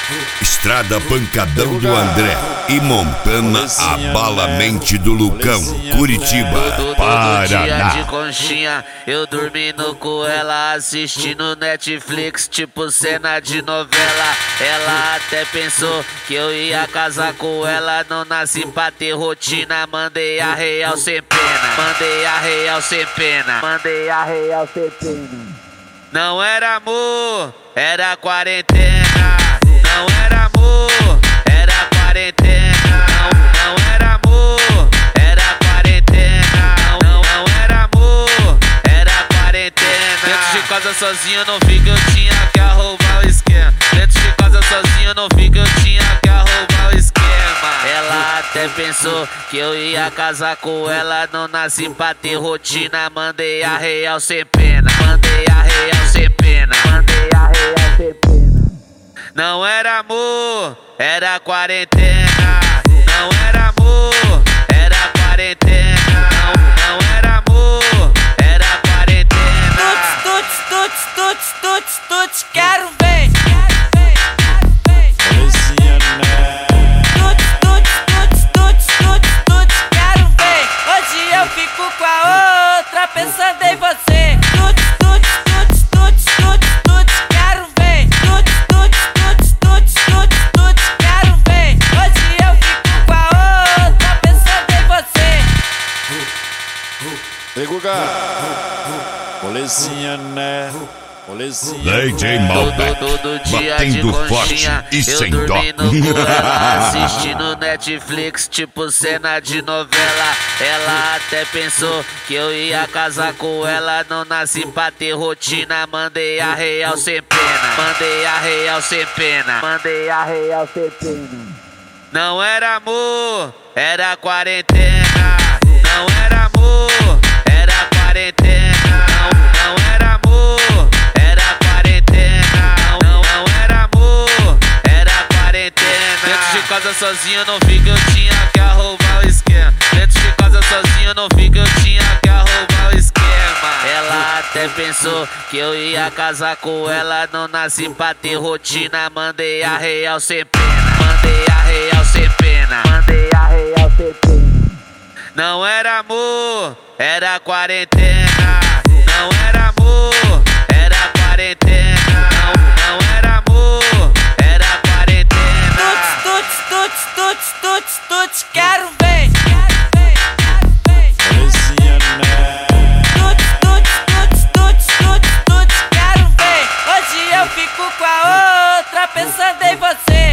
Estrada Pancadão do André e Montana abala a mente do Lucão, Curitiba, Paraná. Dia de conchinha, eu dormindo com ela, assistindo Netflix, tipo cena de novela. Ela até pensou que eu ia casar com ela, não nasci pra ter rotina, mandei a real sem pena, mandei a real sem pena, mandei a real sem pena. Não era amor, era quarentena. Não era amor, era quarentena. Não era amor, era quarentena. Não era amor, era quarentena. Dentro de casa sozinho não fica, eu tinha que arrumar o esquema. Dentro de casa sozinho não fica, eu tinha que arrumar o esquema. Ela até pensou que eu ia casar com ela, não nasci pra ter rotina, mandei a real sem pena, mandei a real sem pena, mandei a real sem pena. Não era amor, era quarentena. Não era amor, era quarentena. Não era amor, era quarentena. Tuts, tuts, tuts, tuts, tuts, quero ver. Tuts, tuts, tuts, tuts, tuts, tuts, quero ver. Hoje eu fico com a outra pensando em você. Tuts, tuts, tuts, tuts, tuts, tuts, quero ver. Tuts, tuts, tuts, tuts, tuts, tuts, quero ver. Hoje eu fico com a outra pensando em você. Ei, Guga, molezinha, né? DJ Malbec, Todo dia batendo de forte conchinha, e eu sem dó. dormindo com ela, assistindo Netflix, tipo cena de novela. Ela até pensou que eu ia casar com ela, não nasci pra ter rotina, mandei a real sem pena, mandei a real sem pena, mandei a real sem pena. Não era amor, era quarentena. Não era amor, era quarentena. Não era amor, era quarentena. Não era amor, era quarentena. Dentro de casa sozinho não fica, eu tinha que arrumar o esquema. Dentro de casa sozinho não fica, eu tinha que arrumar o esquema. Ela até pensou que eu ia casar com ela, não nasci pra ter rotina, mandei a real sem pena, mandei a real sem pena, mandei a real sem pena. Não era amor, era quarentena. Não era amor, era quarentena. Não era amor, era quarentena. Tuts, tuts, tuts, tuts, tuts, quero ver. Tuts, tuts, tuts, tuts, tuts, tuts, quero ver. Hoje eu fico com a outra pensando em você.